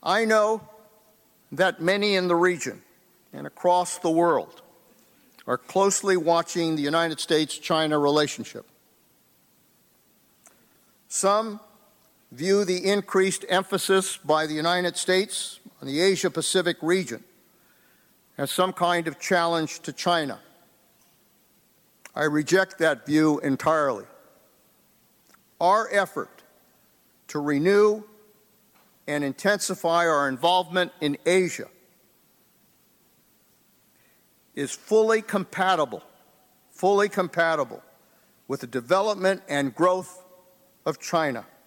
I know that many in the region and across the world are closely watching the United States-China relationship. Some view the increased emphasis by the United States on the Asia-Pacific region as some kind of challenge to China. I reject that view entirely. Our effort to renew and intensify our involvement in Asia is fully compatible with the development and growth of China.